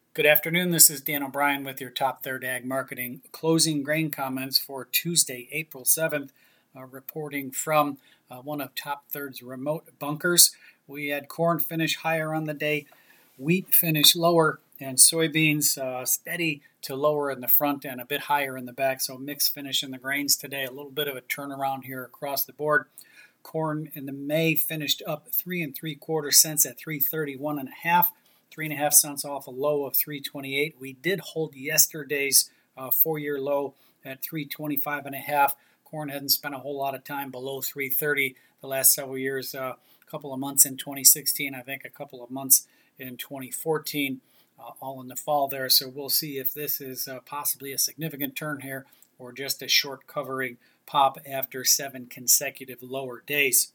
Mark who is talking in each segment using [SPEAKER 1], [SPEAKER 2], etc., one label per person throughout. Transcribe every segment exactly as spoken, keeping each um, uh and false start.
[SPEAKER 1] Good afternoon. This is Dan O'Brien with your Top Third Ag Marketing closing grain comments for Tuesday, April seventh, uh, reporting from uh, one of Top Third's remote bunkers. We had corn finish higher on the day, wheat finish lower, and soybeans uh, steady to lower in the front and a bit higher in the back. So mixed finish in the grains today. A little bit of a turnaround here across the board. Corn in the May finished up three and three quarter cents at three thirty-one and a half. Three and a half cents off a low of three twenty-eight. We did hold yesterday's uh, four-year low at three twenty-five and a half. Corn hadn't spent a whole lot of time below three thirty the last several years. Uh, a couple of months in twenty sixteen, I think a couple of months in twenty fourteen, uh, all in the fall there. So we'll see if this is uh, possibly a significant turn here or just a short covering pop after seven consecutive lower days.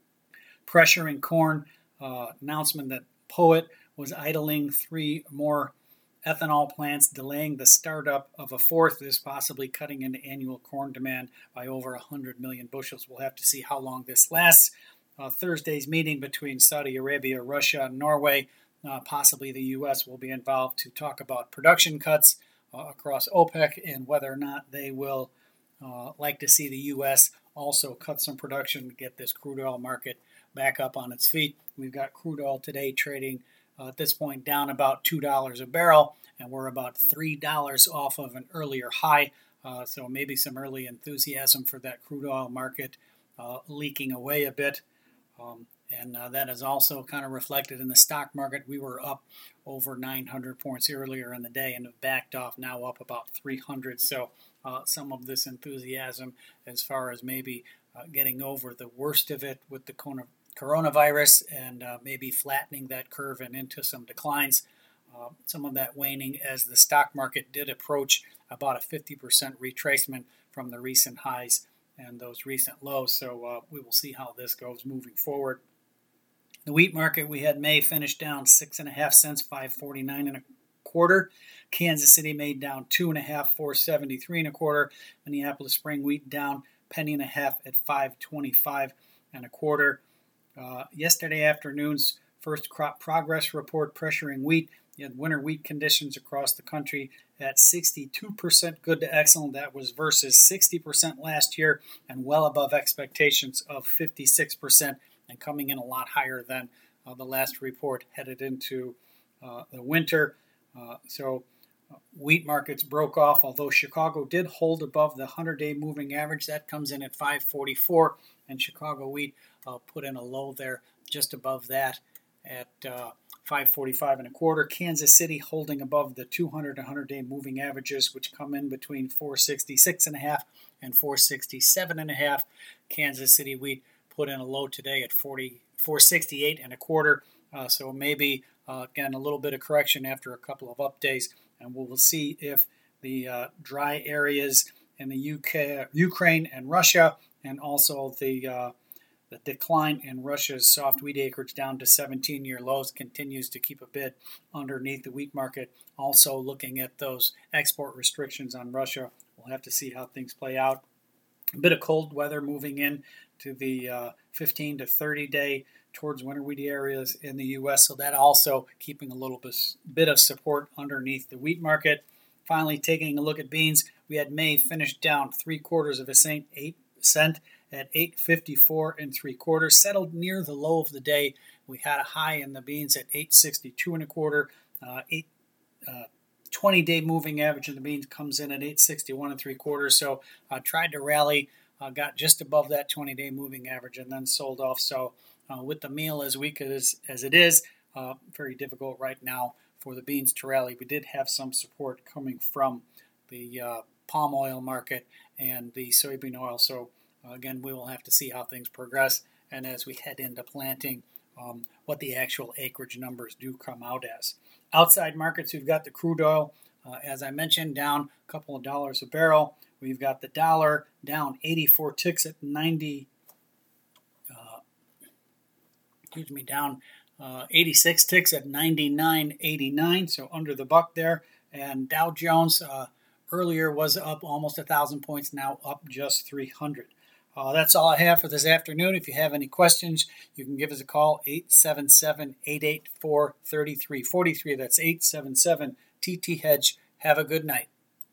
[SPEAKER 1] Pressuring corn, uh, announcement that Poet was idling three more ethanol plants, delaying the startup of a fourth. This possibly cutting into annual corn demand by over one hundred million bushels. We'll have to see how long this lasts. Uh, Thursday's meeting between Saudi Arabia, Russia, and Norway, uh, possibly the U S will be involved to talk about production cuts uh, across OPEC and whether or not they will uh, like to see the U S also cut some production to get this crude oil market back up on its feet. We've got crude oil today trading Uh, at this point down about two dollars a barrel, and we're about three dollars off of an earlier high. Uh, so maybe some early enthusiasm for that crude oil market uh, leaking away a bit. Um, and uh, that is also kind of reflected in the stock market. We were up over nine hundred points earlier in the day and have backed off, now up about three hundred. So uh, some of this enthusiasm as far as maybe uh, getting over the worst of it with the coronavirus coronavirus and uh, maybe flattening that curve and into some declines. Uh, some of that waning as the stock market did approach about a fifty percent retracement from the recent highs and those recent lows. So uh, we will see how this goes moving forward. The wheat market, we had May finish down six and a half cents, five forty-nine and a quarter. Kansas City made down two and a half, four seventy-three and a quarter. Minneapolis spring wheat down penny and a half at five twenty-five and a quarter. Uh, yesterday afternoon's first crop progress report pressuring wheat. You had winter wheat conditions across the country at sixty-two percent good to excellent. That was versus sixty percent last year and well above expectations of fifty-six percent and coming in a lot higher than uh, the last report headed into uh, the winter. Uh, so uh, wheat markets broke off, although Chicago did hold above the hundred-day moving average. That comes in at five forty-four, and Chicago wheat Uh, put in a low there just above that at uh, five forty-five and a quarter. Kansas City holding above the two hundred and one hundred day moving averages, which come in between four sixty-six and a half and four sixty-seven and a half. Kansas City wheat put in a low today at forty, four sixty-eight and a quarter. Uh, so maybe uh, again a little bit of correction after a couple of up days, and we will see if the uh, dry areas in the U K, Ukraine and Russia, and also the uh, The decline in Russia's soft wheat acreage down to seventeen-year lows continues to keep a bit underneath the wheat market. Also looking at those export restrictions on Russia. We'll have to see how things play out. A bit of cold weather moving in to the uh, fifteen to thirty day towards winter wheat areas in the U S. So that also keeping a little bit of support underneath the wheat market. Finally, taking a look at beans, we had May finished down three quarters of a cent, eight cent. At eight fifty-four and three quarters, settled near the low of the day. We had a high in the beans at eight sixty-two and a quarter. Uh, eight uh, twenty day moving average in the beans comes in at eight sixty-one and three quarters. So I uh, tried to rally, uh, got just above that twenty day moving average and then sold off. So uh, with the meal as weak as, as it is, uh, very difficult right now for the beans to rally. We did have some support coming from the uh, palm oil market and the soybean oil. So again, we will have to see how things progress, and as we head into planting, um, what the actual acreage numbers do come out as. Outside markets, we've got the crude oil, uh, as I mentioned, down a couple of dollars a barrel. We've got the dollar down eighty-four ticks at ninety, uh, excuse me, down uh, eighty-six ticks at ninety-nine eighty-nine, so under the buck there. And Dow Jones uh, earlier was up almost one thousand points, now up just three hundred. Uh, that's all I have for this afternoon. If you have any questions, you can give us a call, eight seven seven, eight eight four, three three four three. That's eight seven seven T T Hedge. Have a good night.